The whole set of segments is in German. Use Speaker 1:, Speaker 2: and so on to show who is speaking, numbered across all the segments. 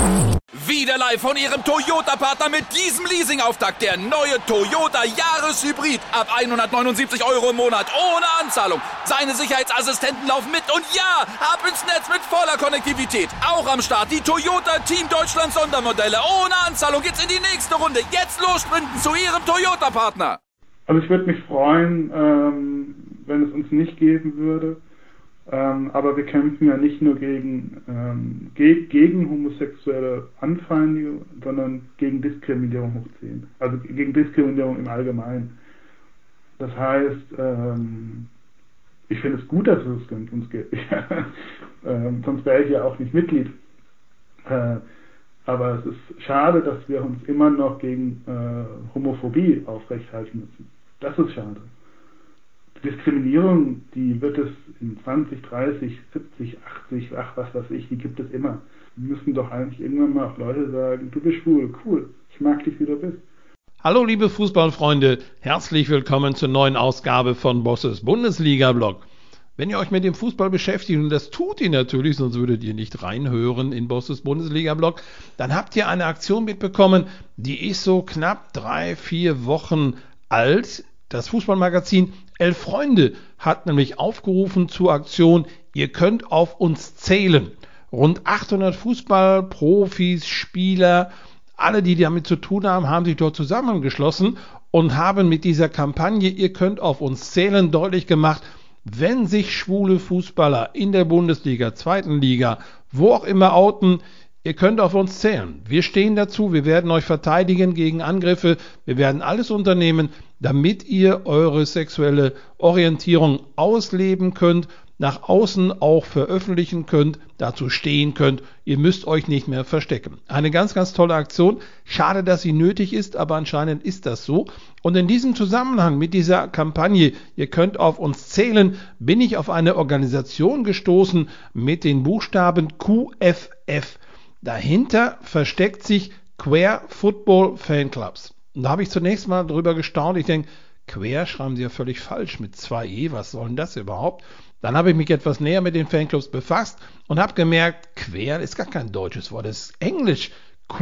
Speaker 1: Wieder live von Ihrem Toyota-Partner mit diesem Leasing-Auftakt. Der neue Toyota Jahreshybrid. Ab 179 € im Monat. Ohne Anzahlung. Seine Sicherheitsassistenten laufen mit. Und ja, ab ins Netz mit voller Konnektivität. Auch am Start die Toyota Team Deutschland Sondermodelle. Ohne Anzahlung geht's in die nächste Runde. Jetzt los sprinten zu Ihrem Toyota-Partner.
Speaker 2: Also ich würde mich freuen, wenn es uns nicht geben würde. Aber wir kämpfen ja nicht nur gegen homosexuelle Anfeindungen, sondern gegen Diskriminierung hoch 10. Also gegen Diskriminierung im Allgemeinen. Das heißt, ich finde es gut, dass es uns gibt. Sonst wäre ich ja auch nicht Mitglied. Aber es ist schade, dass wir uns immer noch gegen Homophobie aufrechthalten müssen. Das ist schade. Diskriminierung, die wird es in 20, 30, 70, 80, was weiß ich, die gibt es immer. Wir müssen doch eigentlich irgendwann mal auch Leute sagen, du bist schwul, cool, ich mag dich, wie du bist.
Speaker 3: Hallo liebe Fußballfreunde, herzlich willkommen zur neuen Ausgabe von Bosses Bundesliga-Blog. Wenn ihr euch mit dem Fußball beschäftigt, und das tut ihr natürlich, sonst würdet ihr nicht reinhören in Bosses Bundesliga-Blog, dann habt ihr eine Aktion mitbekommen, die ist so knapp 3-4 Wochen alt. Das Fußballmagazin Elf Freunde hat nämlich aufgerufen zur Aktion, ihr könnt auf uns zählen. Rund 800 Fußballprofis, Spieler, alle, die damit zu tun haben, haben sich dort zusammengeschlossen und haben mit dieser Kampagne, ihr könnt auf uns zählen, deutlich gemacht, wenn sich schwule Fußballer in der Bundesliga, zweiten Liga, wo auch immer outen, ihr könnt auf uns zählen. Wir stehen dazu, wir werden euch verteidigen gegen Angriffe, wir werden alles unternehmen, damit ihr eure sexuelle Orientierung ausleben könnt, nach außen auch veröffentlichen könnt, dazu stehen könnt. Ihr müsst euch nicht mehr verstecken. Eine ganz, ganz tolle Aktion. Schade, dass sie nötig ist, aber anscheinend ist das so. Und in diesem Zusammenhang mit dieser Kampagne, ihr könnt auf uns zählen, bin ich auf eine Organisation gestoßen mit den Buchstaben QFF. Dahinter versteckt sich Queer Football Fanclubs. Und da habe ich zunächst mal drüber gestaunt. Ich denke, quer schreiben sie ja völlig falsch mit 2 E. Was soll denn das überhaupt? Dann habe ich mich etwas näher mit den Fanclubs befasst und habe gemerkt, quer ist gar kein deutsches Wort, das ist Englisch.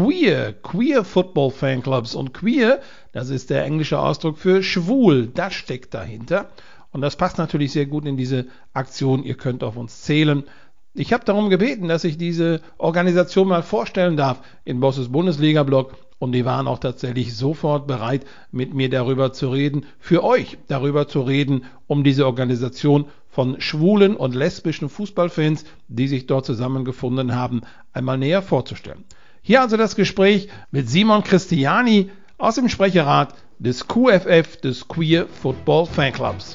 Speaker 3: Queer Football Fanclubs. Und queer, das ist der englische Ausdruck für schwul. Das steckt dahinter. Und das passt natürlich sehr gut in diese Aktion. Ihr könnt auf uns zählen. Ich habe darum gebeten, dass ich diese Organisation mal vorstellen darf in Bosses Bundesliga-Blog. Und die waren auch tatsächlich sofort bereit, mit mir darüber zu reden, für euch darüber zu reden, um diese Organisation von schwulen und lesbischen Fußballfans, die sich dort zusammengefunden haben, einmal näher vorzustellen. Hier also das Gespräch mit Simon Christiani aus dem Sprecherrat des QFF, des Queer Football Fanclubs.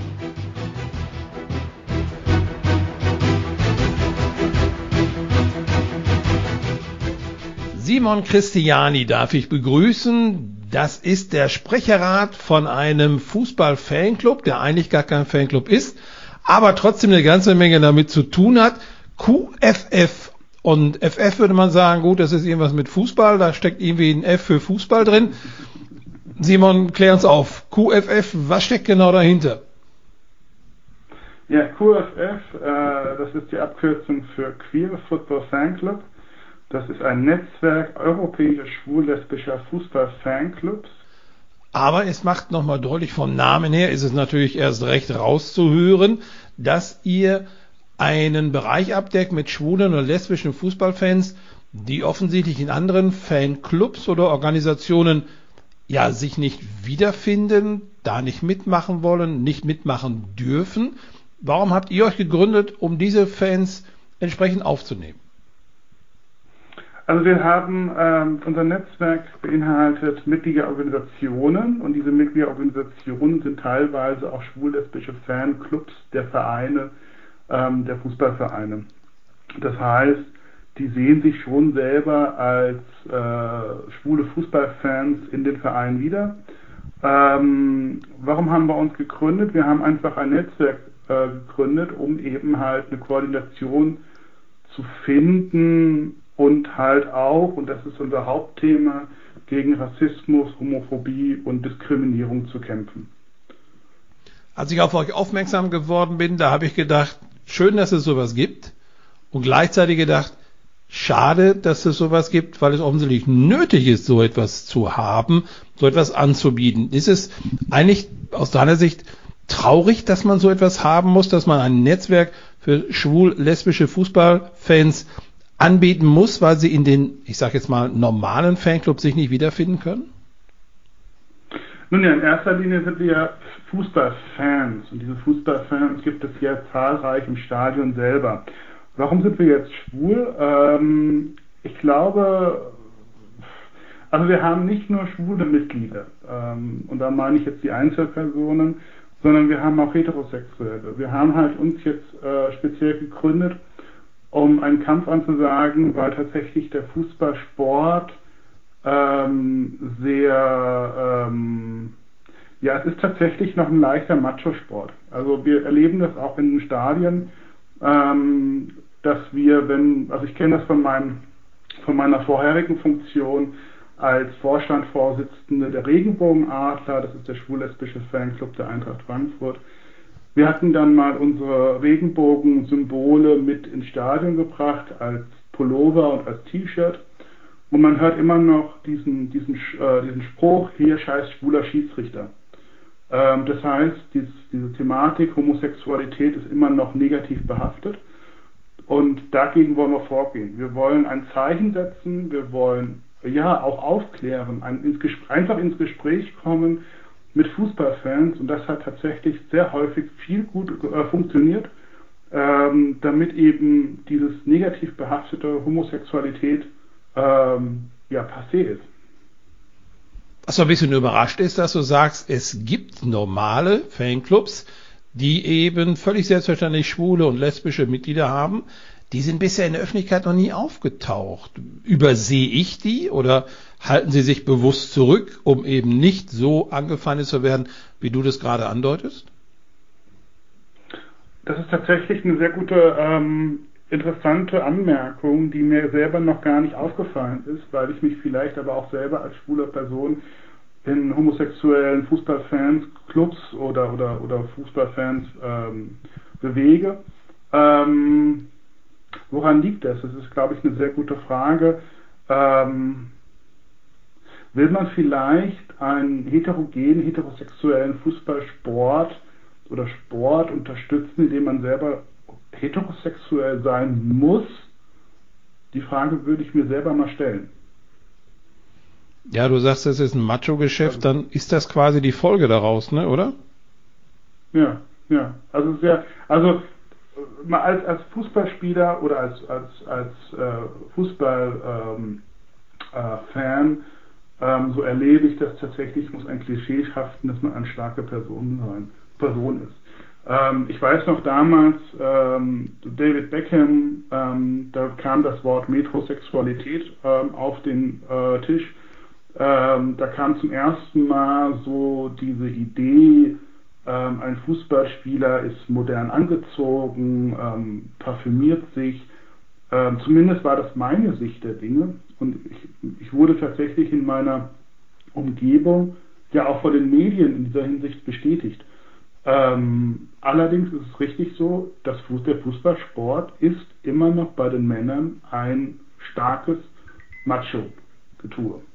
Speaker 3: Simon Christiani darf ich begrüßen. Das ist der Sprecherrat von einem Fußball-Fanclub, der eigentlich gar kein Fanclub ist, aber trotzdem eine ganze Menge damit zu tun hat. QFF. Und FF würde man sagen, gut, das ist irgendwas mit Fußball, da steckt irgendwie ein F für Fußball drin. Simon, klär uns auf. QFF, was steckt genau dahinter?
Speaker 2: Ja, QFF, das ist die Abkürzung für Queer Football Fanclub. Das ist ein Netzwerk europäischer schwul-lesbischer Fußball-Fanclubs.
Speaker 3: Aber es macht nochmal deutlich, vom Namen her ist es natürlich erst recht rauszuhören, dass ihr einen Bereich abdeckt mit schwulen oder lesbischen Fußballfans, die offensichtlich in anderen Fanclubs oder Organisationen ja sich nicht wiederfinden, da nicht mitmachen wollen, nicht mitmachen dürfen. Warum habt ihr euch gegründet, um diese Fans entsprechend aufzunehmen?
Speaker 2: Also wir haben, unser Netzwerk beinhaltet Mitgliederorganisationen und diese Mitgliederorganisationen sind teilweise auch schwul-lesbische Fanclubs der Vereine, der Fußballvereine. Das heißt, die sehen sich schon selber als schwule Fußballfans in den Vereinen wieder. Warum haben wir uns gegründet? Wir haben einfach ein Netzwerk gegründet, um eben halt eine Koordination zu finden, und halt auch, und das ist unser Hauptthema, gegen Rassismus, Homophobie und Diskriminierung zu kämpfen.
Speaker 3: Als ich auf euch aufmerksam geworden bin, da habe ich gedacht, schön, dass es sowas gibt und gleichzeitig gedacht, schade, dass es sowas gibt, weil es offensichtlich nötig ist, so etwas zu haben, so etwas anzubieten. Ist es eigentlich aus deiner Sicht traurig, dass man so etwas haben muss, dass man ein Netzwerk für schwul-lesbische Fußballfans anbieten muss, weil sie in den, ich sage jetzt mal, normalen Fanclubs sich nicht wiederfinden können?
Speaker 2: Nun ja, in erster Linie sind wir ja Fußballfans und diese Fußballfans gibt es ja zahlreich im Stadion selber. Warum sind wir jetzt schwul? Ich glaube, also wir haben nicht nur schwule Mitglieder, und da meine ich jetzt die Einzelpersonen, sondern wir haben auch Heterosexuelle. Wir haben halt uns jetzt speziell gegründet, um einen Kampf anzusagen, weil tatsächlich der Fußballsport es ist tatsächlich noch ein leichter Macho-Sport. Also wir erleben das auch in den Stadien, dass wir, also ich kenne das von meiner vorherigen Funktion als Vorstandsvorsitzende der Regenbogenadler, das ist der schwul-lesbische Fanclub der Eintracht Frankfurt. Wir hatten dann mal unsere Regenbogen-Symbole mit ins Stadion gebracht, als Pullover und als T-Shirt. Und man hört immer noch diesen Spruch, hier scheiß schwuler Schiedsrichter. Das heißt, diese Thematik Homosexualität ist immer noch negativ behaftet. Und dagegen wollen wir vorgehen. Wir wollen ein Zeichen setzen, wir wollen auch aufklären, einfach ins Gespräch kommen mit Fußballfans. Und das hat tatsächlich sehr häufig viel gut funktioniert, damit eben dieses negativ behaftete Homosexualität passé ist.
Speaker 3: Was so ein bisschen überrascht ist, dass du sagst, es gibt normale Fanclubs, die eben völlig selbstverständlich schwule und lesbische Mitglieder haben. Die sind bisher in der Öffentlichkeit noch nie aufgetaucht. Übersehe ich die oder halten sie sich bewusst zurück, um eben nicht so angefeindet zu werden, wie du das gerade andeutest?
Speaker 2: Das ist tatsächlich eine sehr gute, interessante Anmerkung, die mir selber noch gar nicht aufgefallen ist, weil ich mich vielleicht aber auch selber als schwule Person in homosexuellen Fußballfans, Clubs oder Fußballfans bewege. Woran liegt das? Das ist, glaube ich, eine sehr gute Frage. Will man vielleicht einen heterosexuellen Fußballsport oder Sport unterstützen, indem man selber heterosexuell sein muss? Die Frage würde ich mir selber mal stellen.
Speaker 3: Ja, du sagst, das ist ein Macho-Geschäft, dann ist das quasi die Folge daraus, ne, oder?
Speaker 2: Ja. Also als Fußballspieler oder als Fußballfan, so erlebe ich das tatsächlich, muss ein Klischee haften, dass man eine starke Person ist. Ich weiß noch damals, David Beckham, da kam das Wort Metrosexualität auf den Tisch. Da kam zum ersten Mal so diese Idee, ein Fußballspieler ist modern angezogen, parfümiert sich. Zumindest war das meine Sicht der Dinge. Und ich wurde tatsächlich in meiner Umgebung ja auch von den Medien in dieser Hinsicht bestätigt. Allerdings ist es richtig so, dass der Fußballsport ist immer noch bei den Männern ein starkes Macho-Getue.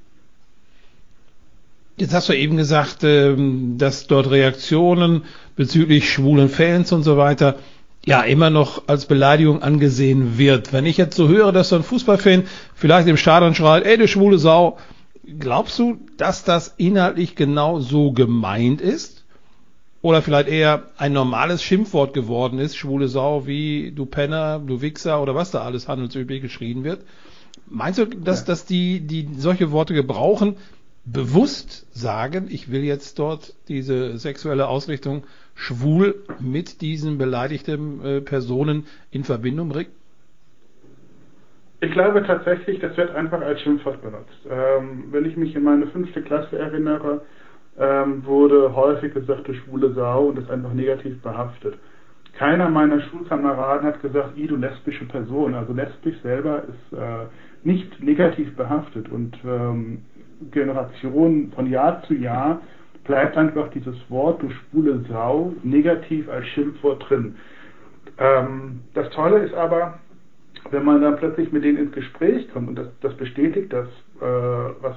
Speaker 3: Jetzt hast du eben gesagt, dass dort Reaktionen bezüglich schwulen Fans und so weiter ja immer noch als Beleidigung angesehen wird. Wenn ich jetzt so höre, dass so ein Fußballfan vielleicht im Stadion schreit, ey, du schwule Sau, glaubst du, dass das inhaltlich genau so gemeint ist? Oder vielleicht eher ein normales Schimpfwort geworden ist, schwule Sau, wie du Penner, du Wichser oder was da alles handelsüblich geschrien wird? Meinst du, dass die solche Worte gebrauchen, bewusst sagen, ich will jetzt dort diese sexuelle Ausrichtung schwul mit diesen beleidigten Personen in Verbindung bringen?
Speaker 2: Ich glaube tatsächlich, das wird einfach als Schimpfwort benutzt. Wenn ich mich in meine 5. Klasse erinnere, wurde häufig gesagt, du schwule Sau, und das einfach negativ behaftet. Keiner meiner Schulkameraden hat gesagt, du lesbische Person. Also lesbisch selber ist nicht negativ behaftet, und Generationen von Jahr zu Jahr bleibt einfach dieses Wort, du schwule Sau, negativ als Schimpfwort drin. Das Tolle ist aber, wenn man dann plötzlich mit denen ins Gespräch kommt, und das bestätigt das, was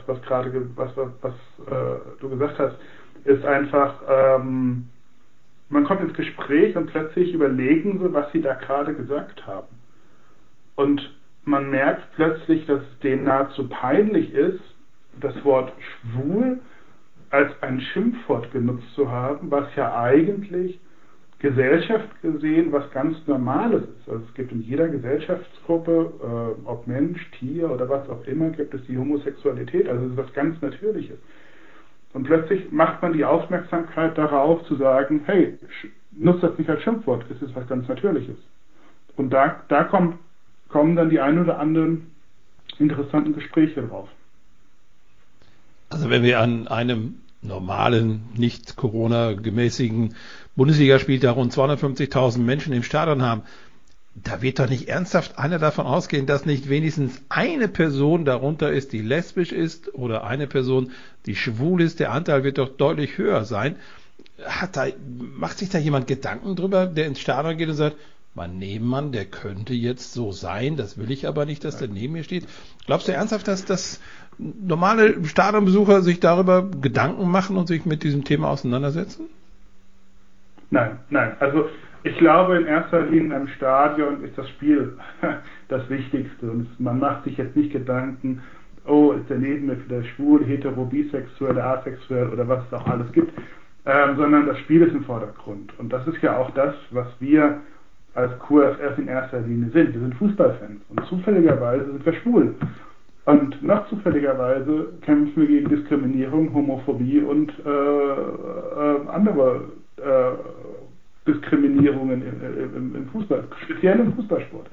Speaker 2: du gesagt hast, ist einfach, man kommt ins Gespräch und plötzlich überlegen sie, was sie da gerade gesagt haben. Und man merkt plötzlich, dass es denen nahezu peinlich ist, das Wort schwul als ein Schimpfwort genutzt zu haben, was ja eigentlich Gesellschaft gesehen was ganz Normales ist. Also es gibt in jeder Gesellschaftsgruppe, ob Mensch, Tier oder was auch immer, gibt es die Homosexualität, also es ist was ganz Natürliches. Und plötzlich macht man die Aufmerksamkeit darauf zu sagen, hey, nutzt das nicht als Schimpfwort, es ist was ganz Natürliches. Und da kommen dann die ein oder anderen interessanten Gespräche drauf.
Speaker 3: Also wenn wir an einem normalen, nicht Corona-gemäßigen Bundesligaspieltag rund 250.000 Menschen im Stadion haben, da wird doch nicht ernsthaft einer davon ausgehen, dass nicht wenigstens eine Person darunter ist, die lesbisch ist oder eine Person, die schwul ist. Der Anteil wird doch deutlich höher sein. Macht sich da jemand Gedanken drüber, der ins Stadion geht und sagt, mein Nebenmann, der könnte jetzt so sein, das will ich aber nicht, dass der neben mir steht. Glaubst du ernsthaft, dass normale Stadionbesucher sich darüber Gedanken machen und sich mit diesem Thema auseinandersetzen?
Speaker 2: Nein. Also ich glaube, in erster Linie im Stadion ist das Spiel das Wichtigste. Und man macht sich jetzt nicht Gedanken, oh, ist der neben mir vielleicht schwul, hetero, bisexuell, asexuell oder was es auch alles gibt, sondern das Spiel ist im Vordergrund. Und das ist ja auch das, was wir als QFF in erster Linie sind. Wir sind Fußballfans und zufälligerweise sind wir schwul. Und noch zufälligerweise kämpfen wir gegen Diskriminierung, Homophobie und andere Diskriminierungen im Fußball, speziell im Fußballsport.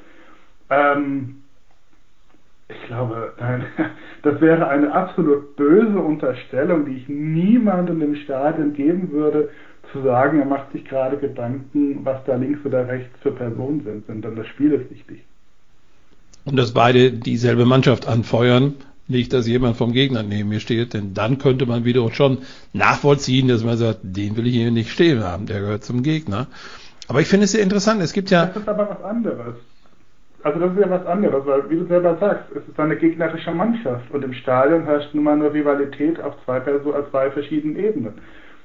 Speaker 2: Ich glaube, nein, das wäre eine absolut böse Unterstellung, die ich niemandem im Stadion geben würde, zu sagen, er macht sich gerade Gedanken, was da links oder rechts für Personen sind, sondern das Spiel ist wichtig.
Speaker 3: Und dass beide dieselbe Mannschaft anfeuern, nicht, dass jemand vom Gegner neben mir steht, denn dann könnte man wiederum schon nachvollziehen, dass man sagt, den will ich hier nicht stehen haben, der gehört zum Gegner. Aber ich finde es sehr interessant, es gibt ja...
Speaker 2: Das ist aber was anderes. Also das ist ja was anderes, weil, wie du selber sagst, es ist eine gegnerische Mannschaft und im Stadion herrscht nun mal nur Rivalität auf zwei verschiedenen Ebenen.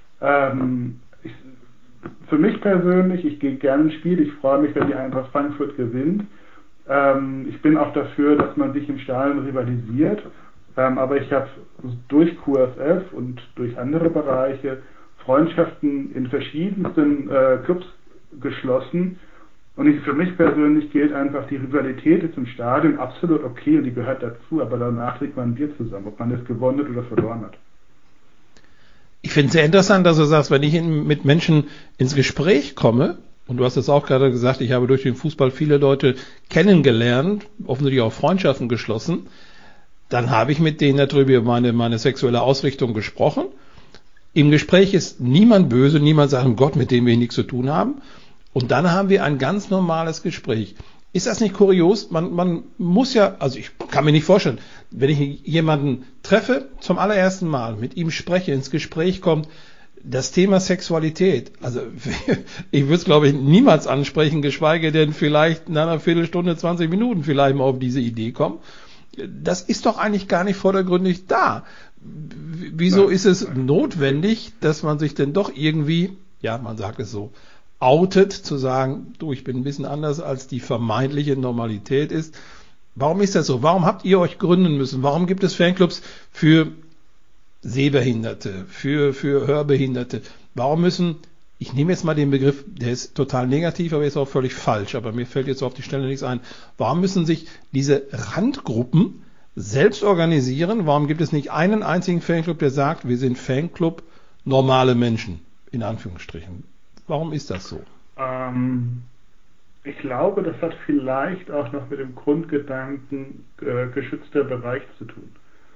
Speaker 2: Für mich persönlich, ich gehe gerne ins Spiel, ich freue mich, wenn die Eintracht Frankfurt gewinnt. Ich bin auch dafür, dass man sich im Stadion rivalisiert, aber ich habe durch QFF und durch andere Bereiche Freundschaften in verschiedensten Clubs geschlossen. Und für mich persönlich gilt einfach, die Rivalität ist im Stadion absolut okay und die gehört dazu, aber danach trinkt man ein Bier zusammen, ob man es gewonnen oder verloren hat.
Speaker 3: Ich finde es sehr interessant, dass du sagst, wenn ich mit Menschen ins Gespräch komme, und du hast es auch gerade gesagt, ich habe durch den Fußball viele Leute kennengelernt, offensichtlich auch Freundschaften geschlossen, dann habe ich mit denen darüber über meine sexuelle Ausrichtung gesprochen. Im Gespräch ist niemand böse, niemand sagt, Gott, mit dem wir nichts zu tun haben. Und dann haben wir ein ganz normales Gespräch. Ist das nicht kurios? Man muss ja, also ich kann mir nicht vorstellen, wenn ich jemanden treffe, zum allerersten Mal mit ihm spreche, ins Gespräch kommt, das Thema Sexualität, also ich würde es, glaube ich, niemals ansprechen, geschweige denn vielleicht in einer Viertelstunde, 20 Minuten vielleicht mal auf diese Idee kommen. Das ist doch eigentlich gar nicht vordergründig da. Wieso ist es notwendig, dass man sich denn doch irgendwie, ja, man sagt es so, outet, zu sagen, du, ich bin ein bisschen anders, als die vermeintliche Normalität ist. Warum ist das so? Warum habt ihr euch gründen müssen? Warum gibt es Fanclubs für Sehbehinderte, für Hörbehinderte? Warum müssen, ich nehme jetzt mal den Begriff, der ist total negativ, aber ist auch völlig falsch, aber mir fällt jetzt auf die Stelle nichts ein. Warum müssen sich diese Randgruppen selbst organisieren? Warum gibt es nicht einen einzigen Fanclub, der sagt, wir sind Fanclub normale Menschen, in Anführungsstrichen? Warum ist das so?
Speaker 2: Ich glaube, das hat vielleicht auch noch mit dem Grundgedanken geschützter Bereich zu tun.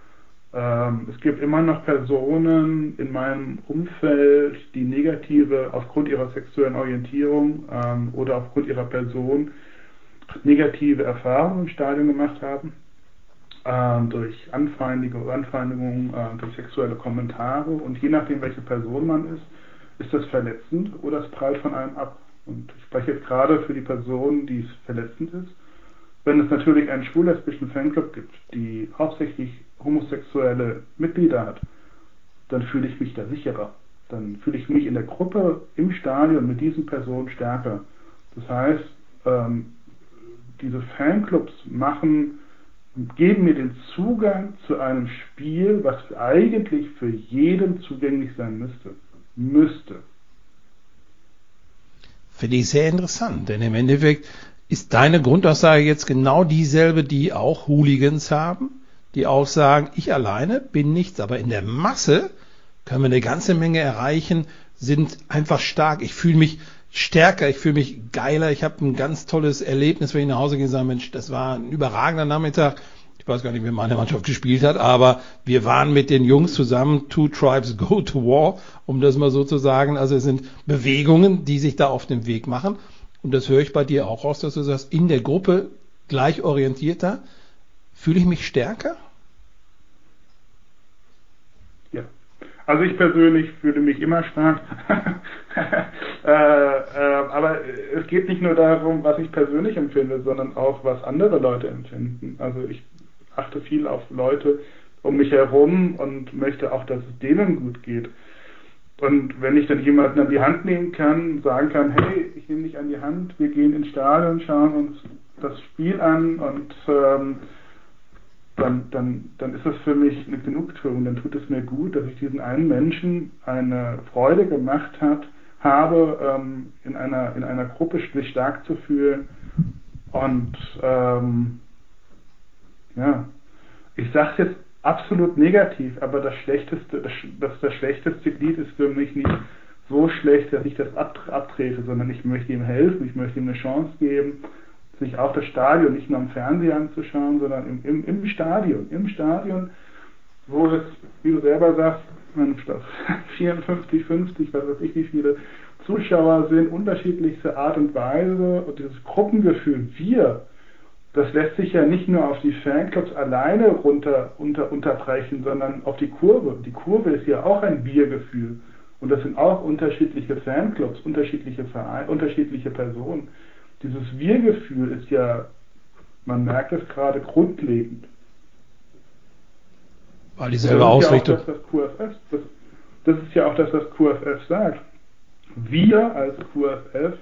Speaker 2: Es gibt immer noch Personen in meinem Umfeld, die aufgrund ihrer sexuellen Orientierung oder aufgrund ihrer Person negative Erfahrungen im Stadion gemacht haben, durch Anfeindungen, durch sexuelle Kommentare, und je nachdem, welche Person man ist das verletzend oder es prallt von einem ab. Und ich spreche jetzt gerade für die Person, die es verletzend ist. Wenn es natürlich einen schwul-lesbischen Fanclub gibt, die hauptsächlich homosexuelle Mitglieder hat, dann fühle ich mich da sicherer. Dann fühle ich mich in der Gruppe im Stadion mit diesen Personen stärker. Das heißt, diese Fanclubs geben mir den Zugang zu einem Spiel, was eigentlich für jeden zugänglich sein müsste.
Speaker 3: Finde ich sehr interessant, denn im Endeffekt ist deine Grundaussage jetzt genau dieselbe, die auch Hooligans haben, die auch sagen, ich alleine bin nichts, aber in der Masse können wir eine ganze Menge erreichen, sind einfach stark. Ich fühle mich stärker, ich fühle mich geiler. Ich habe ein ganz tolles Erlebnis, wenn ich nach Hause gehe und sage, Mensch, das war ein überragender Nachmittag. Ich weiß gar nicht, wie meine Mannschaft gespielt hat, aber wir waren mit den Jungs zusammen, Two Tribes Go to War, um das mal so zu sagen. Also es sind Bewegungen, die sich da auf den Weg machen. Und das höre ich bei dir auch raus, dass du sagst, in der Gruppe gleich orientierter, fühle ich mich stärker?
Speaker 2: Ja. Also ich persönlich fühle mich immer stark, aber es geht nicht nur darum, was ich persönlich empfinde, sondern auch, was andere Leute empfinden. Also ich achte viel auf Leute um mich herum und möchte auch, dass es denen gut geht. Und wenn ich dann jemanden an die Hand nehmen kann, sagen kann, hey, ich nehme dich an die Hand, wir gehen ins Stadion, schauen uns das Spiel an und dann ist es für mich eine Genugtuung, dann tut es mir gut, dass ich diesen einen Menschen eine Freude gemacht habe, in einer Gruppe sich stark zu fühlen. Und ich sage es jetzt absolut negativ, aber das schlechteste Glied ist für mich nicht so schlecht, dass ich das abtrete, sondern ich möchte ihm helfen, ich möchte ihm eine Chance geben, sich auch das Stadion nicht nur am Fernseher anzuschauen, sondern im Stadion, wo es, wie du selber sagst, 54, 50, was weiß ich, wie viele Zuschauer sind, unterschiedlichste Art und Weise und dieses Gruppengefühl, das lässt sich ja nicht nur auf die Fanclubs alleine unterbrechen, sondern auf die Kurve. Die Kurve ist ja auch ein Wir-Gefühl. Und das sind auch unterschiedliche Fanclubs, unterschiedliche Vereine, unterschiedliche Personen. Dieses Wir-Gefühl ist ja, man merkt es gerade, grundlegend.
Speaker 3: Weil dieselbe Ausrichtung.
Speaker 2: Das ist ja auch das, was QFF sagt. Wir als QFF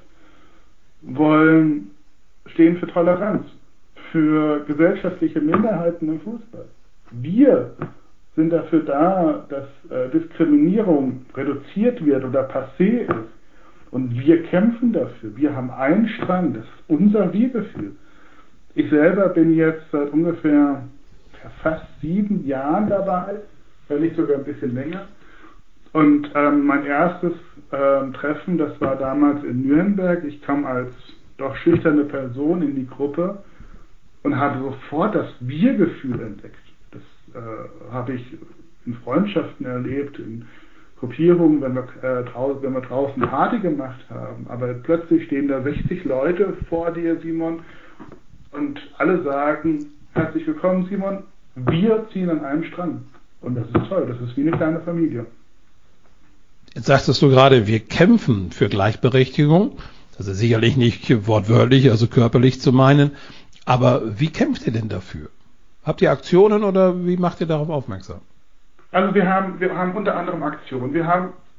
Speaker 2: stehen für Toleranz, für gesellschaftliche Minderheiten im Fußball. Wir sind dafür da, dass Diskriminierung reduziert wird oder passé ist. Und wir kämpfen dafür. Wir haben einen Strang. Das ist unser Wir-Gefühl. Ich selber bin jetzt seit ungefähr fast 7 Jahren dabei, wenn nicht sogar ein bisschen länger. Und mein erstes Treffen, das war damals in Nürnberg. Ich kam als doch schüchterne Person in die Gruppe und habe sofort das Wir-Gefühl entdeckt. Das habe ich in Freundschaften erlebt, in Gruppierungen, wenn wir draußen Party gemacht haben. Aber plötzlich stehen da 60 Leute vor dir, Simon, und alle sagen, herzlich willkommen, Simon, wir ziehen an einem Strang. Und das ist toll, das ist wie eine kleine Familie.
Speaker 3: Jetzt sagtest du gerade, wir kämpfen für Gleichberechtigung. Das ist sicherlich nicht wortwörtlich, also körperlich zu meinen. Aber wie kämpft ihr denn dafür? Habt ihr Aktionen oder wie macht ihr darauf aufmerksam?
Speaker 2: Also wir haben unter anderem Aktionen. Wir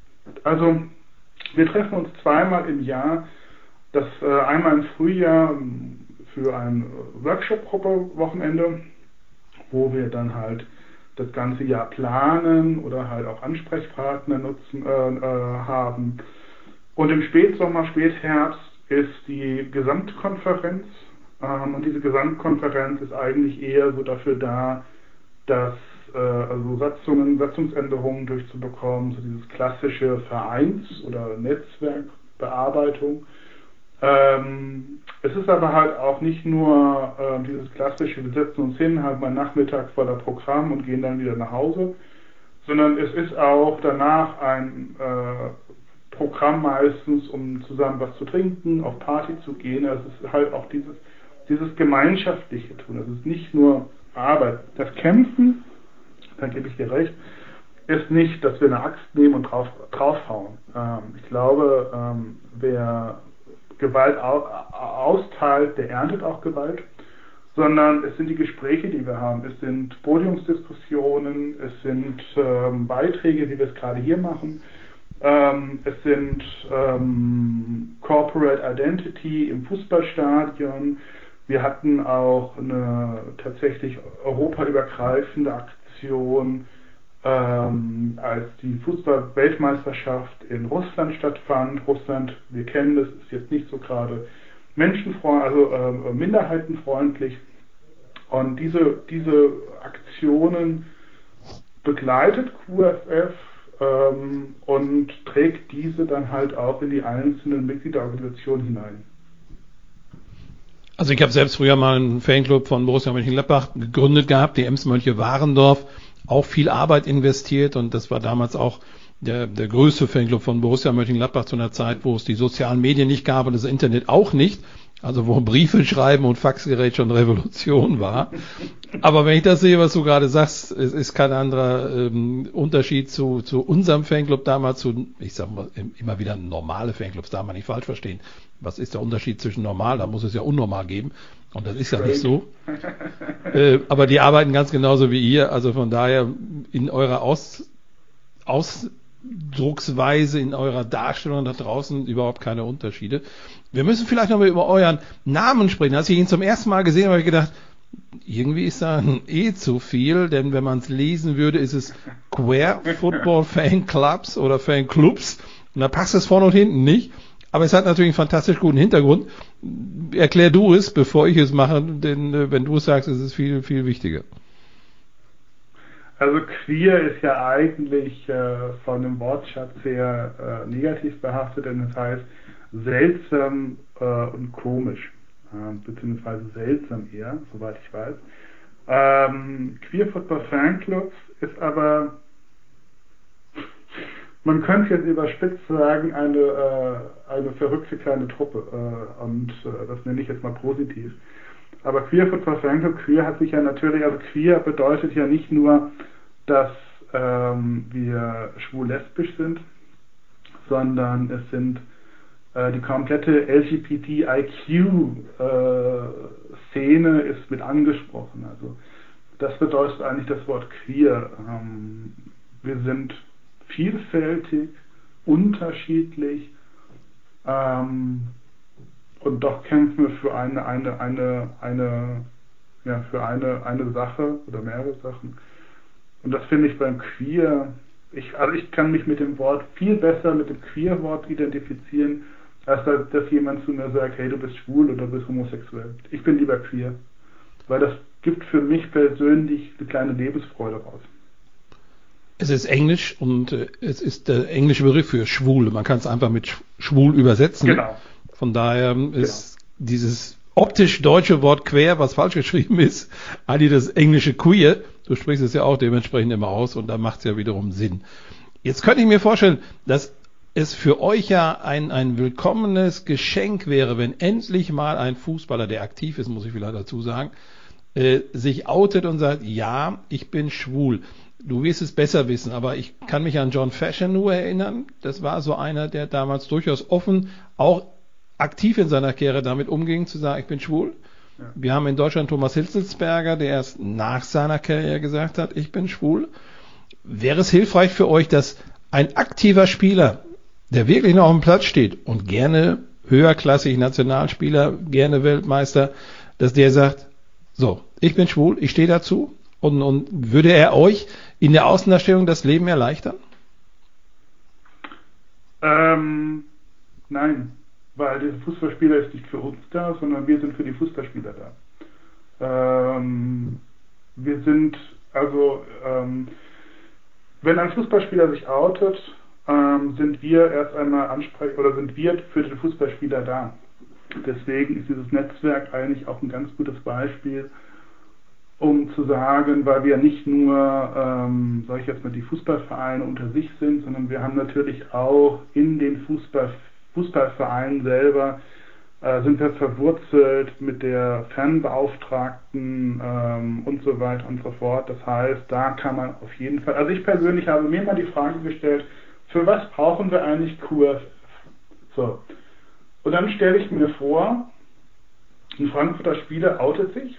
Speaker 2: treffen uns zweimal im Jahr. Das einmal im Frühjahr für ein Workshop-Gruppe-Wochenende, wo wir dann halt das ganze Jahr planen oder halt auch Ansprechpartner haben. Und im Spätsommer, Spätherbst ist die Gesamtkonferenz. Und diese Gesamtkonferenz ist eigentlich eher so dafür da, dass Satzungsänderungen durchzubekommen, so dieses klassische Vereins- oder Netzwerkbearbeitung. Es ist aber halt auch nicht nur dieses klassische, wir setzen uns hin, haben einen Nachmittag voller Programm und gehen dann wieder nach Hause, sondern es ist auch danach ein Programm meistens, um zusammen was zu trinken, auf Party zu gehen. Also es ist halt auch dieses gemeinschaftliche Tun. Es ist nicht nur Arbeit. Das Kämpfen, da gebe ich dir recht, ist nicht, dass wir eine Axt nehmen und draufhauen. Ich glaube, wer Gewalt austeilt, der erntet auch Gewalt. sondern es sind die Gespräche, die wir haben. Es sind Podiumsdiskussionen, es sind Beiträge, wie wir es gerade hier machen. Es sind Corporate Identity im Fußballstadion. Wir hatten auch eine tatsächlich europaübergreifende Aktion, als die Fußball-Weltmeisterschaft in Russland stattfand. Russland, wir kennen das, ist jetzt nicht so gerade menschenfreundlich, also minderheitenfreundlich. Und diese Aktionen begleitet QFF und trägt diese dann halt auch in die einzelnen Mitgliederorganisationen hinein.
Speaker 3: Also ich habe selbst früher mal einen Fanclub von Borussia Mönchengladbach gegründet gehabt, die Ems-Mönche Warendorf, auch viel Arbeit investiert, und das war damals auch der größte Fanclub von Borussia Mönchengladbach zu einer Zeit, wo es die sozialen Medien nicht gab und das Internet auch nicht, also wo Briefe schreiben und Faxgerät schon Revolution war. Aber wenn ich das sehe, was du gerade sagst, es ist kein anderer Unterschied zu unserem Fanclub damals, ich sag mal, immer wieder normale Fanclubs, darf man nicht falsch verstehen. Was ist der Unterschied zwischen normal? Da muss es ja unnormal geben. Und das ist ja nicht so. Aber die arbeiten ganz genauso wie ihr. Also von daher in eurer Ausdrucksweise, in eurer Darstellung da draußen überhaupt keine Unterschiede. Wir müssen vielleicht nochmal über euren Namen sprechen. Als ich ihn zum ersten Mal gesehen habe, habe ich gedacht, irgendwie ist da ein E zu viel, denn wenn man es lesen würde, ist es Queer Football Fan Clubs oder Fanclubs. Und da passt es vorne und hinten nicht. Aber es hat natürlich einen fantastisch guten Hintergrund. Erklär du es, bevor ich es mache, denn wenn du es sagst, ist es viel, viel wichtiger.
Speaker 2: Also queer ist ja eigentlich von dem Wortschatz her negativ behaftet, denn es heißt seltsam und komisch, beziehungsweise seltsam eher, soweit ich weiß. Queer Football Fanclubs ist aber, man könnte jetzt überspitzt sagen, eine verrückte kleine Truppe, und das nenne ich jetzt mal positiv. Aber Queer Football Fanclub, queer hat sich ja natürlich, also queer bedeutet ja nicht nur, dass wir schwul-lesbisch sind, sondern es sind die komplette LGBTIQ-Szene ist mit angesprochen. Also das bedeutet eigentlich das Wort queer. Wir sind vielfältig, unterschiedlich, und doch kämpfen wir für eine Sache oder mehrere Sachen. Und das finde ich beim Queer, ich kann mich mit dem Wort viel besser mit dem Queer-Wort identifizieren, als dass jemand zu mir sagt, hey, du bist schwul oder du bist homosexuell. Ich bin lieber queer, weil das gibt für mich persönlich eine kleine Lebensfreude raus.
Speaker 3: Es ist Englisch und es ist der englische Begriff für schwul. Man kann es einfach mit schwul übersetzen.
Speaker 2: Genau.
Speaker 3: Von daher ist dieses optisch deutsche Wort queer, was falsch geschrieben ist, eigentlich das englische queer. Du sprichst es ja auch dementsprechend immer aus und da macht es ja wiederum Sinn. Jetzt könnte ich mir vorstellen, dass es für euch ja ein willkommenes Geschenk wäre, wenn endlich mal ein Fußballer, der aktiv ist, muss ich vielleicht dazu sagen, sich outet und sagt, ja, ich bin schwul. Du wirst es besser wissen, aber ich kann mich an John Fashanu erinnern. Das war so einer, der damals durchaus offen, auch aktiv in seiner Karriere damit umging, zu sagen, ich bin schwul. Ja. Wir haben in Deutschland Thomas Hitzelsberger, der erst nach seiner Karriere gesagt hat, ich bin schwul. Wäre es hilfreich für euch, dass ein aktiver Spieler, der wirklich noch auf dem Platz steht und gerne höherklassig Nationalspieler, gerne Weltmeister, dass der sagt, so, ich bin schwul, ich stehe dazu, und würde er euch in der Außendarstellung das Leben erleichtern?
Speaker 2: Nein, weil der Fußballspieler ist nicht für uns da, sondern wir sind für die Fußballspieler da. Wir sind, also, wenn ein Fußballspieler sich outet, sind wir erst einmal sind wir für den Fußballspieler da. Deswegen ist dieses Netzwerk eigentlich auch ein ganz gutes Beispiel, um zu sagen, weil wir nicht nur, sage ich jetzt mal, die Fußballvereine unter sich sind, sondern wir haben natürlich auch in den Fußballvereinen selber, sind wir verwurzelt mit der Fanbeauftragten und so weiter und so fort. Das heißt, da kann man auf jeden Fall, also ich persönlich habe mir mal die Frage gestellt, für was brauchen wir eigentlich QFF? So. Und dann stelle ich mir vor, ein Frankfurter Spieler outet sich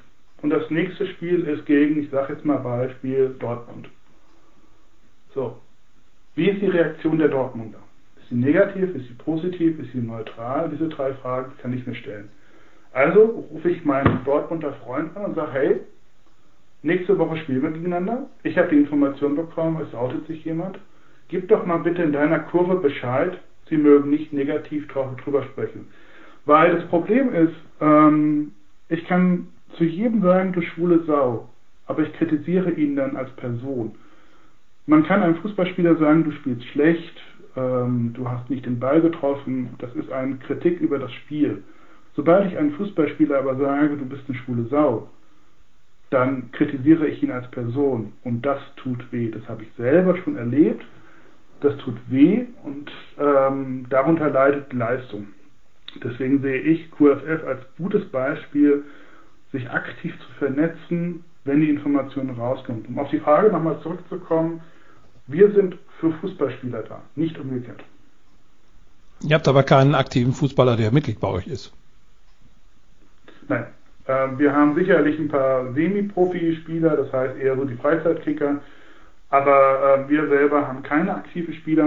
Speaker 2: und das nächste Spiel ist gegen, ich sage jetzt mal Beispiel, Dortmund. So, wie ist die Reaktion der Dortmunder? Ist sie negativ, ist sie positiv, ist sie neutral? Diese 3 Fragen kann ich mir stellen. Also rufe ich meinen Dortmunder Freund an und sage, hey, nächste Woche spielen wir gegeneinander. Ich habe die Information bekommen, es outet sich jemand. Gib doch mal bitte in deiner Kurve Bescheid, Sie mögen nicht negativ drüber sprechen. Weil das Problem ist, ich kann zu jedem sagen, du schwule Sau, aber ich kritisiere ihn dann als Person. Man kann einem Fußballspieler sagen, du spielst schlecht, du hast nicht den Ball getroffen, das ist eine Kritik über das Spiel. Sobald ich einem Fußballspieler aber sage, du bist eine schwule Sau, dann kritisiere ich ihn als Person und das tut weh. Das habe ich selber schon erlebt, das tut weh und darunter leidet die Leistung. Deswegen sehe ich QFF als gutes Beispiel, sich aktiv zu vernetzen, wenn die Information rauskommt. Um auf die Frage nochmal zurückzukommen, wir sind für Fußballspieler da, nicht umgekehrt.
Speaker 3: Ihr habt aber keinen aktiven Fußballer, der Mitglied bei euch ist.
Speaker 2: Nein. Wir haben sicherlich ein paar Semi-Profi-Spieler, das heißt eher so die Freizeitkicker, aber wir selber haben keine aktiven Spieler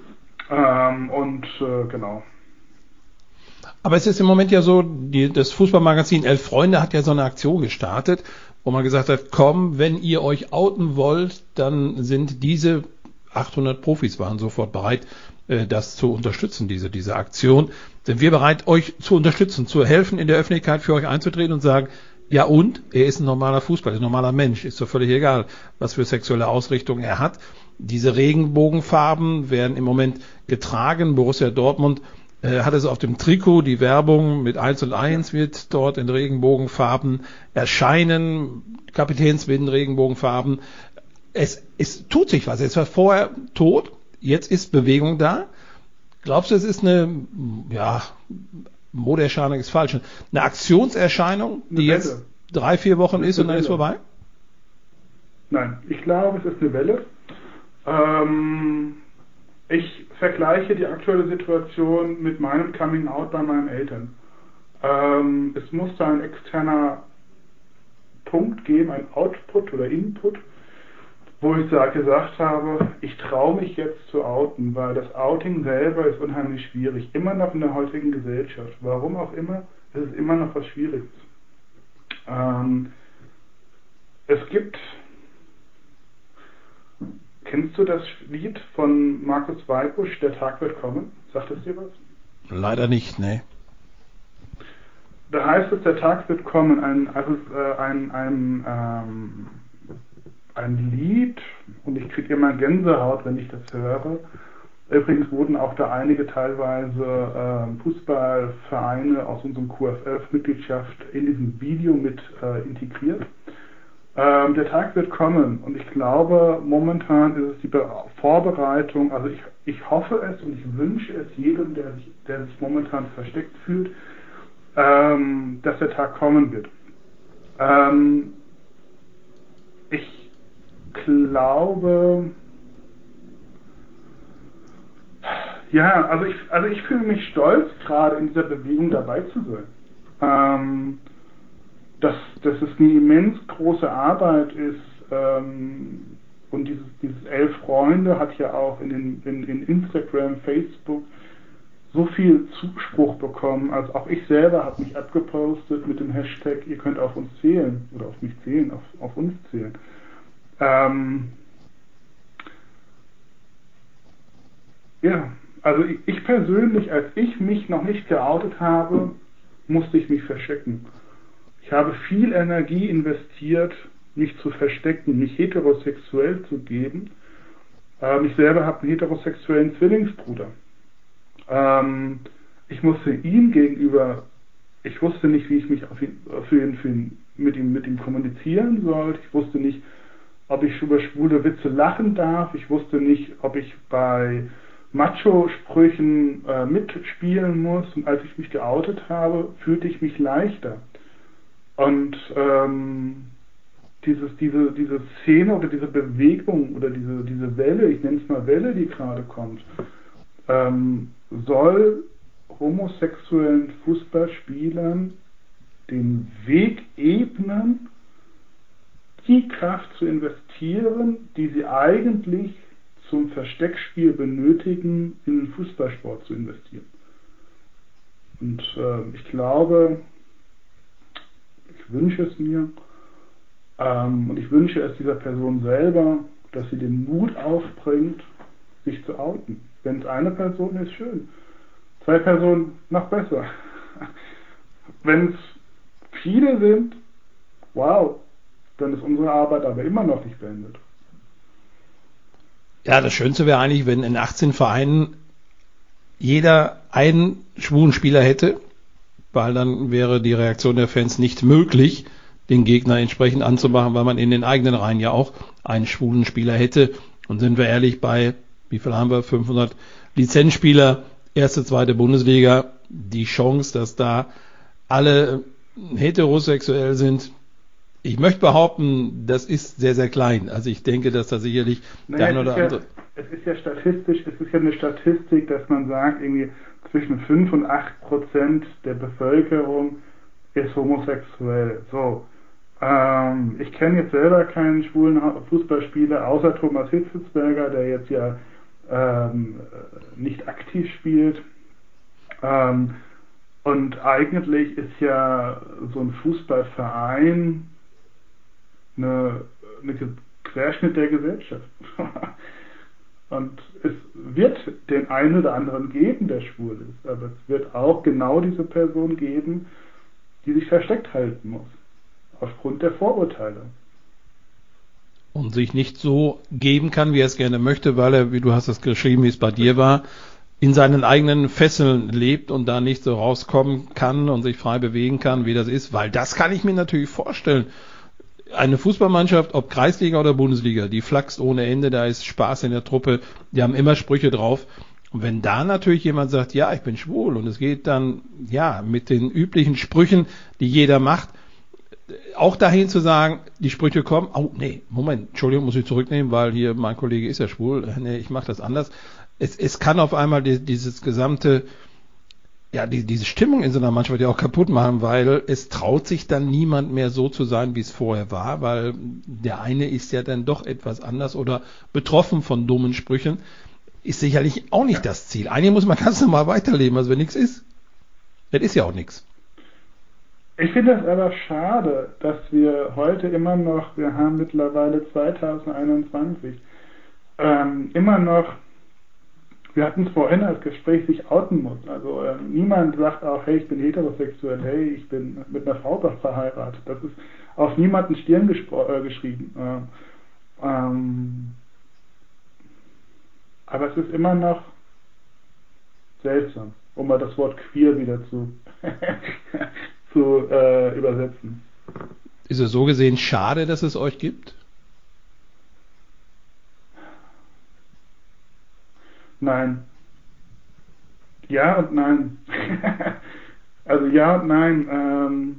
Speaker 2: genau.
Speaker 3: Aber es ist im Moment ja so, das Fußballmagazin Elf Freunde hat ja so eine Aktion gestartet, wo man gesagt hat, komm, wenn ihr euch outen wollt, dann sind diese 800 Profis waren sofort bereit, das zu unterstützen, diese Aktion. Sind wir bereit, euch zu unterstützen, zu helfen, in der Öffentlichkeit für euch einzutreten und sagen, ja und? Er ist ein normaler Fußballer, ein normaler Mensch, ist doch völlig egal, was für sexuelle Ausrichtung er hat. Diese Regenbogenfarben werden im Moment getragen. Borussia Dortmund hat es auf dem Trikot, die Werbung mit 1 und 1 wird dort in Regenbogenfarben erscheinen, Kapitänsbinden, Regenbogenfarben. Es tut sich was. Es war vorher tot, jetzt ist Bewegung da. Glaubst du, es ist eine, Modeerscheinung ist falsch, eine Aktionserscheinung, die jetzt 3-4 Wochen ist und dann ist vorbei?
Speaker 2: Nein, ich glaube, es ist eine Welle. Ich vergleiche die aktuelle Situation mit meinem Coming-out bei meinen Eltern. Es muss da ein externer Punkt geben, ein Output oder Input, wo ich gesagt habe, ich traue mich jetzt zu outen, weil das Outing selber ist unheimlich schwierig. Immer noch in der heutigen Gesellschaft. Warum auch immer, es ist immer noch was Schwieriges. Kennst du das Lied von Markus Weibusch, Der Tag wird kommen? Sagt es dir was?
Speaker 3: Leider nicht, ne.
Speaker 2: Da heißt es, der Tag wird kommen, ein Lied, und ich kriege immer Gänsehaut, wenn ich das höre. Übrigens wurden auch da einige teilweise Fußballvereine aus unserem QFF-Mitgliedschaft in diesem Video mit integriert. Der Tag wird kommen und ich glaube, momentan ist es die Vorbereitung, also ich hoffe es und ich wünsche es jedem, der sich momentan versteckt fühlt, dass der Tag kommen wird. Ich glaube, also ich fühle mich stolz, gerade in dieser Bewegung dabei zu sein. Dass es eine immens große Arbeit ist und dieses Elf Freunde hat ja auch in Instagram, Facebook so viel Zuspruch bekommen. Also auch ich selber habe mich abgepostet mit dem Hashtag, ihr könnt auf uns zählen oder auf mich zählen, auf uns zählen. Also ich persönlich, als ich mich noch nicht geoutet habe, musste ich mich verstecken. Ich habe viel Energie investiert, mich zu verstecken, mich heterosexuell zu geben. Ich selber habe einen heterosexuellen Zwillingsbruder. Ich musste ihm gegenüber, ich wusste nicht, wie ich mich mit ihm kommunizieren sollte. Ich wusste nicht, ob ich über schwule Witze lachen darf. Ich wusste nicht, ob ich bei Macho-Sprüchen mitspielen muss. Und als ich mich geoutet habe, fühlte ich mich leichter. Und diese Szene oder diese Bewegung oder diese Welle, ich nenne es mal Welle, die gerade kommt, soll homosexuellen Fußballspielern den Weg ebnen, die Kraft zu investieren, die sie eigentlich zum Versteckspiel benötigen, in den Fußballsport zu investieren. Und ich glaube, ich wünsche es mir, und ich wünsche es dieser Person selber, dass sie den Mut aufbringt, sich zu outen. Wenn es eine Person ist, schön. 2 Personen, noch besser. Wenn es viele sind, wow, dann ist unsere Arbeit aber immer noch nicht beendet.
Speaker 3: Ja, das Schönste wäre eigentlich, wenn in 18 Vereinen jeder einen schwulen Spieler hätte, weil dann wäre die Reaktion der Fans nicht möglich, den Gegner entsprechend anzumachen, weil man in den eigenen Reihen ja auch einen schwulen Spieler hätte. Und sind wir ehrlich, bei, wie viel haben wir, 500 Lizenzspieler, erste, zweite Bundesliga, die Chance, dass da alle heterosexuell sind, ich möchte behaupten, das ist sehr, sehr klein. Also ich denke, dass da sicherlich der ein oder andere...
Speaker 2: Es ist ja eine Statistik, dass man sagt, irgendwie zwischen 5 und 8% der Bevölkerung ist homosexuell. So. Ich kenne jetzt selber keinen schwulen Fußballspieler, außer Thomas Hitzelsberger, der jetzt ja nicht aktiv spielt. Und eigentlich ist ja so ein Fußballverein eine Querschnitt der Gesellschaft. Und es wird den einen oder anderen geben, der schwul ist, aber es wird auch genau diese Person geben, die sich versteckt halten muss, aufgrund der Vorurteile.
Speaker 3: Und sich nicht so geben kann, wie er es gerne möchte, weil er, wie du hast es geschrieben, wie es bei dir war, in seinen eigenen Fesseln lebt und da nicht so rauskommen kann und sich frei bewegen kann, wie das ist, weil das kann ich mir natürlich vorstellen. Eine Fußballmannschaft, ob Kreisliga oder Bundesliga, die flaxt ohne Ende, da ist Spaß in der Truppe, die haben immer Sprüche drauf. Und wenn da natürlich jemand sagt, ja, ich bin schwul und es geht dann, ja, mit den üblichen Sprüchen, die jeder macht, auch dahin zu sagen, die Sprüche kommen, oh, nee, Moment, Entschuldigung, muss ich zurücknehmen, weil hier mein Kollege ist ja schwul, nee, ich mache das anders. Es kann auf einmal dieses gesamte, ja, diese Stimmung in so einer Mannschaft ja auch kaputt machen, weil es traut sich dann niemand mehr so zu sein, wie es vorher war, weil der eine ist ja dann doch etwas anders oder betroffen von dummen Sprüchen, ist sicherlich auch nicht das Ziel. Eigentlich muss man ganz normal weiterleben, als wenn nichts ist. Das ist ja auch nichts.
Speaker 2: Ich finde es aber schade, dass wir heute immer noch, wir haben mittlerweile 2021, immer noch, wir hatten es vorhin als Gespräch, sich outen muss. Also niemand sagt auch, hey, ich bin heterosexuell, hey, ich bin mit einer Frau verheiratet. Das ist auf niemanden Stirn geschrieben. Aber es ist immer noch seltsam, um mal das Wort queer wieder zu übersetzen.
Speaker 3: Ist es so gesehen schade, dass es euch gibt?
Speaker 2: Nein. Ja und nein. Also ja und nein.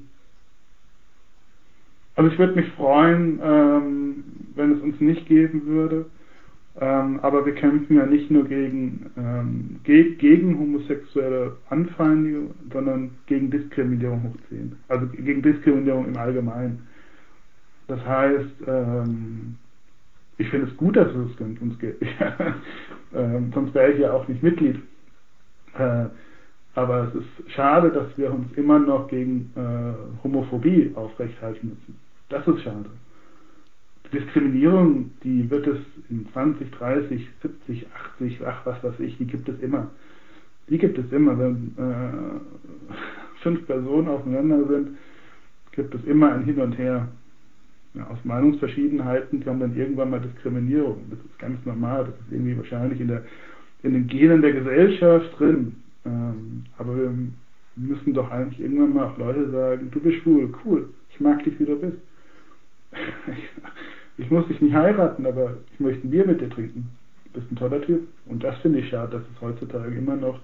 Speaker 2: Also ich würde mich freuen, wenn es uns nicht geben würde. Aber wir kämpfen ja nicht nur gegen homosexuelle Anfeindungen, sondern gegen Diskriminierung hoch 10. Also gegen Diskriminierung im Allgemeinen. Das heißt, ich finde es gut, dass es uns gibt. Sonst wäre ich ja auch nicht Mitglied. Aber es ist schade, dass wir uns immer noch gegen Homophobie aufrechthalten müssen. Das ist schade. Diskriminierung, die wird es in 20, 30, 70, 80, was weiß ich, die gibt es immer. Die gibt es immer. Wenn 5 Personen aufeinander sind, gibt es immer ein Hin und Her. Ja, aus Meinungsverschiedenheiten kommt dann irgendwann mal Diskriminierung. Das ist ganz normal. Das ist irgendwie wahrscheinlich in den Genen der Gesellschaft drin. Aber wir müssen doch eigentlich irgendwann mal auch Leute sagen, du bist schwul, cool, ich mag dich, wie du bist. Ich muss dich nicht heiraten, aber ich möchte ein Bier mit dir trinken. Du bist ein toller Typ. Und das finde ich schade, dass es heutzutage immer noch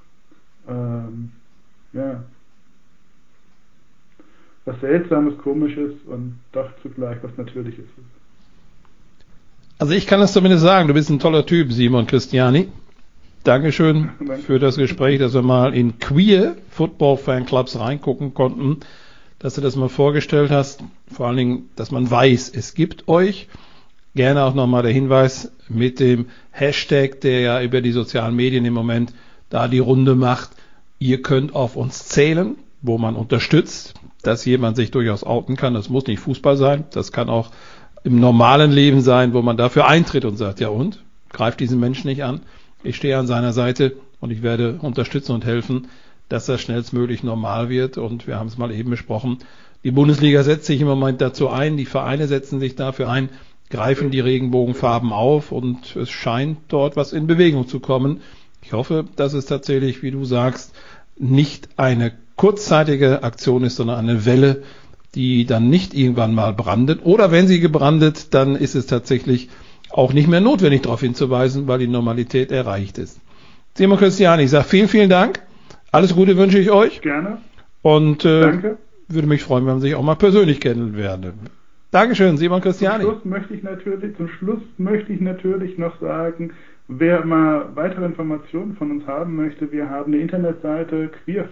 Speaker 2: was Seltsames, Komisches und doch zugleich was Natürliches ist.
Speaker 3: Also ich kann das zumindest sagen, du bist ein toller Typ, Simon Christiani. Dankeschön für das Gespräch, dass wir mal in queer Football Fanclubs reingucken konnten. dass du das mal vorgestellt hast. Vor allen Dingen, dass man weiß, es gibt euch. Gerne auch nochmal der Hinweis mit dem Hashtag, der ja über die sozialen Medien im Moment da die Runde macht. Ihr könnt auf uns zählen, wo man unterstützt, dass jemand sich durchaus outen kann. Das muss nicht Fußball sein. Das kann auch im normalen Leben sein, wo man dafür eintritt und sagt, ja und? Greift diesen Menschen nicht an. Ich stehe an seiner Seite und ich werde unterstützen und helfen, dass das schnellstmöglich normal wird. Und wir haben es mal eben besprochen. Die Bundesliga setzt sich im Moment dazu ein. Die Vereine setzen sich dafür ein, greifen die Regenbogenfarben auf und es scheint dort was in Bewegung zu kommen. Ich hoffe, dass es tatsächlich, wie du sagst, nicht eine kurzzeitige Aktion ist, sondern eine Welle, die dann nicht irgendwann mal brandet. Oder wenn sie gebrandet, dann ist es tatsächlich auch nicht mehr notwendig, darauf hinzuweisen, weil die Normalität erreicht ist. Simon Christiani, ich sage vielen, vielen Dank. Alles Gute wünsche ich euch.
Speaker 2: Gerne.
Speaker 3: Und
Speaker 2: Danke.
Speaker 3: Würde mich freuen, wenn man sich auch mal persönlich kennenlernen. Dankeschön, Simon Christiani.
Speaker 2: Zum Schluss möchte ich natürlich noch sagen, wer mal weitere Informationen von uns haben möchte, wir haben eine Internetseite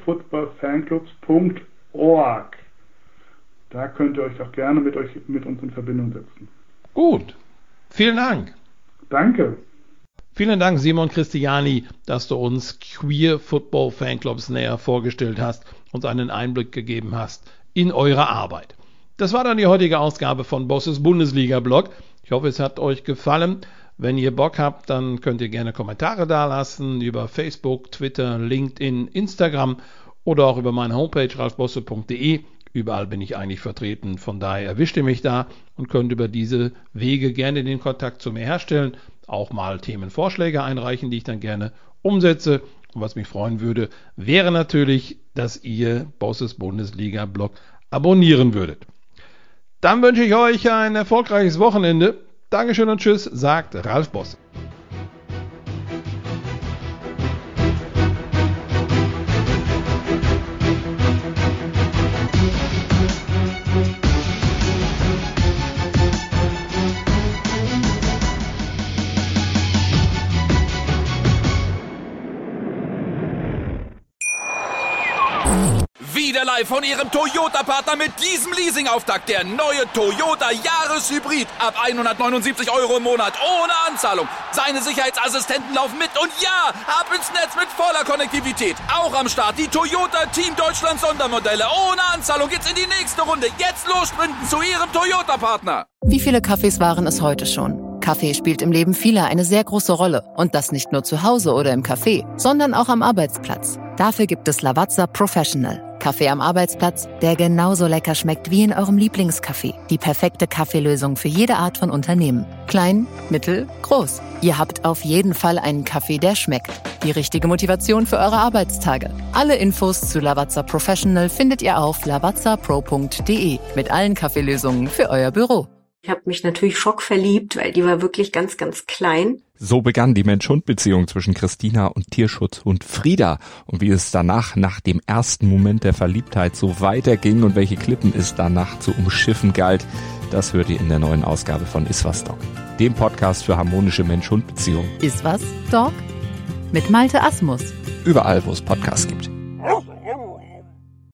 Speaker 2: queerfootballfanclubs.org. Da könnt ihr euch auch gerne mit uns in Verbindung setzen.
Speaker 3: Gut, vielen Dank.
Speaker 2: Danke.
Speaker 3: Vielen Dank, Simon Christiani, dass du uns Queer Football Fanclubs näher vorgestellt hast, uns einen Einblick gegeben hast in eure Arbeit. Das war dann die heutige Ausgabe von Bosses Bundesliga-Blog. Ich hoffe, es hat euch gefallen. Wenn ihr Bock habt, dann könnt ihr gerne Kommentare dalassen über Facebook, Twitter, LinkedIn, Instagram oder auch über meine Homepage ralfbosse.de. Überall bin ich eigentlich vertreten. Von daher erwischt ihr mich da und könnt über diese Wege gerne den Kontakt zu mir herstellen. Auch mal Themenvorschläge einreichen, die ich dann gerne umsetze. Und was mich freuen würde, wäre natürlich, dass ihr Bosses Bundesliga-Blog abonnieren würdet. Dann wünsche ich euch ein erfolgreiches Wochenende. Dankeschön und tschüss, sagt Ralf Bosse.
Speaker 1: Wieder live von Ihrem Toyota-Partner mit diesem Leasing-Auftakt. Der neue Toyota Jahreshybrid. Ab 179 € im Monat. Ohne Anzahlung. Seine Sicherheitsassistenten laufen mit. Und ja, ab ins Netz mit voller Konnektivität. Auch am Start die Toyota Team Deutschland Sondermodelle. Ohne Anzahlung geht's in die nächste Runde. Jetzt los sprinten zu Ihrem Toyota-Partner.
Speaker 4: Wie viele Kaffees waren es heute schon? Kaffee spielt im Leben vieler eine sehr große Rolle. Und das nicht nur zu Hause oder im Café, sondern auch am Arbeitsplatz. Dafür gibt es Lavazza Professional. Kaffee am Arbeitsplatz, der genauso lecker schmeckt wie in eurem Lieblingscafé. Die perfekte Kaffeelösung für jede Art von Unternehmen. Klein, mittel, groß. Ihr habt auf jeden Fall einen Kaffee, der schmeckt. Die richtige Motivation für eure Arbeitstage. Alle Infos zu Lavazza Professional findet ihr auf lavazzapro.de mit allen Kaffeelösungen für euer Büro.
Speaker 5: Ich habe mich natürlich schockverliebt, weil die war wirklich ganz, ganz klein.
Speaker 6: So begann die Mensch-Hund-Beziehung zwischen Christina und Tierschutzhund Frieda. Und wie es danach, nach dem ersten Moment der Verliebtheit, so weiterging und welche Klippen es danach zu umschiffen galt, das hört ihr in der neuen Ausgabe von Iswas Dog, dem Podcast für harmonische Mensch-Hund-Beziehungen.
Speaker 4: Iswas Dog? Mit Malte Asmus.
Speaker 6: Überall, wo es Podcasts gibt.